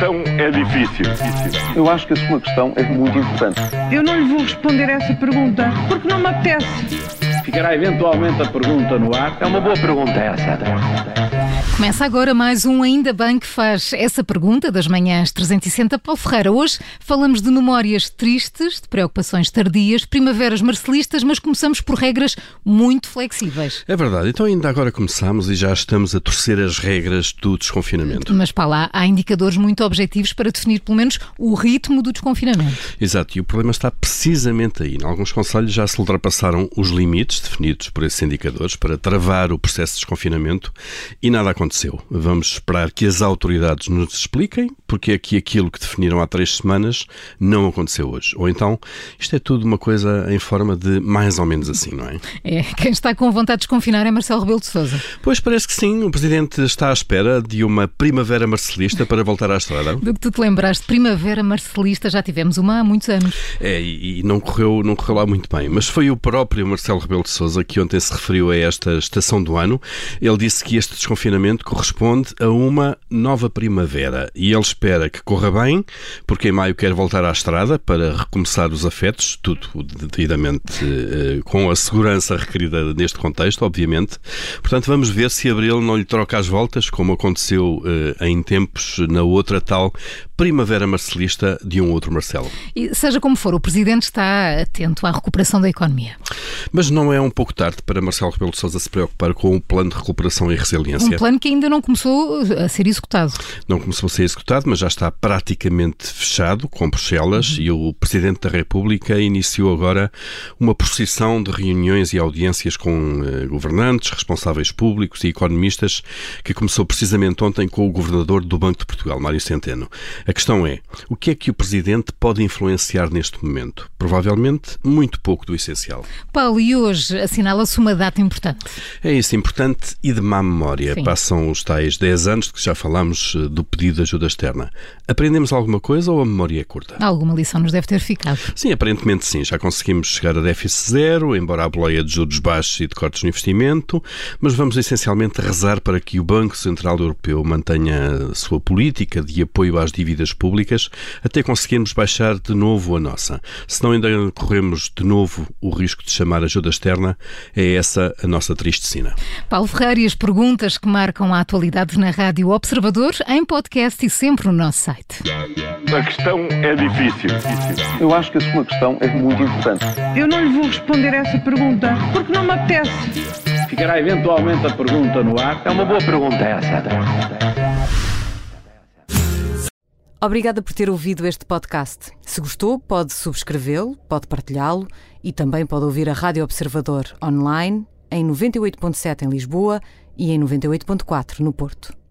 questão é difícil. Eu acho que a sua questão é muito importante. Eu não lhe vou responder essa pergunta, porque não me apetece. Ficará eventualmente a pergunta no ar. É uma boa pergunta essa. Começa agora mais um Ainda Bem que faz essa pergunta das manhãs 360. Paulo Ferreira, hoje falamos de memórias tristes, de preocupações tardias, primaveras marcelistas, mas começamos por regras muito flexíveis. É verdade, então ainda agora começamos e já estamos a torcer as regras do desconfinamento. Mas para lá há indicadores muito objetivos para definir pelo menos o ritmo do desconfinamento. Exato, e o problema está precisamente aí. Em alguns concelhos já se ultrapassaram os limites definidos por esses indicadores para travar o processo de desconfinamento e nada aconteceu. Vamos esperar que as autoridades nos expliquem porque é que aquilo que definiram há 3 semanas não aconteceu hoje. Ou então, isto é tudo uma coisa em forma de mais ou menos assim, não é? É, quem está com vontade de desconfinar é Marcelo Rebelo de Sousa. Pois parece que sim, o Presidente está à espera de uma primavera marcelista para voltar à estrada. Do que tu te lembraste, primavera marcelista, já tivemos uma há muitos anos. É, e não correu lá muito bem, mas foi o próprio Marcelo Rebelo de Sousa que ontem se referiu a esta estação do ano. Ele disse que este desconfinamento corresponde a uma nova primavera e ele espera que corra bem, porque em maio quer voltar à estrada para recomeçar os afetos, tudo devidamente com a segurança requerida neste contexto, obviamente. Portanto, vamos ver se abril não lhe troca as voltas, como aconteceu em tempos na outra tal primavera marcelista de um outro Marcelo. E seja como for, o Presidente está atento à recuperação da economia. Mas não é um pouco tarde para Marcelo Rebelo de Sousa se preocupar com o plano de recuperação e resiliência? Um plano que ainda não começou a ser executado. Não começou a ser executado, mas já está praticamente fechado com Bruxelas e o Presidente da República iniciou agora uma procissão de reuniões e audiências com governantes, responsáveis públicos e economistas que começou precisamente ontem com o Governador do Banco de Portugal, Mário Centeno. A questão é, o que é que o Presidente pode influenciar neste momento? Provavelmente muito pouco do essencial. Paulo, e hoje assinala-se uma data importante. É isso, importante e de má memória. Sim. Passam os tais 10 anos de que já falámos do pedido de ajuda externa. Aprendemos alguma coisa ou a memória é curta? Alguma lição nos deve ter ficado. Sim, aparentemente sim. Já conseguimos chegar a déficit zero, embora a boleia de juros baixos e de cortes no investimento, mas vamos essencialmente rezar para que o Banco Central Europeu mantenha a sua política de apoio às dívidas públicas até conseguirmos baixar de novo a nossa. Senão ainda corremos de novo o risco de chamar ajuda externa. É essa a nossa triste sina. Paulo Ferreira, e as perguntas que marcam a atualidade na Rádio Observador, em podcast e sempre no nosso site. A questão é difícil. Eu acho que a sua questão é muito importante. Eu não lhe vou responder essa pergunta, porque não me apetece. Ficará eventualmente a pergunta no ar. É uma boa pergunta essa. Obrigada por ter ouvido este podcast. Se gostou, pode subscrevê-lo, pode partilhá-lo e também pode ouvir a Rádio Observador online em 98.7 em Lisboa e em 98.4 no Porto.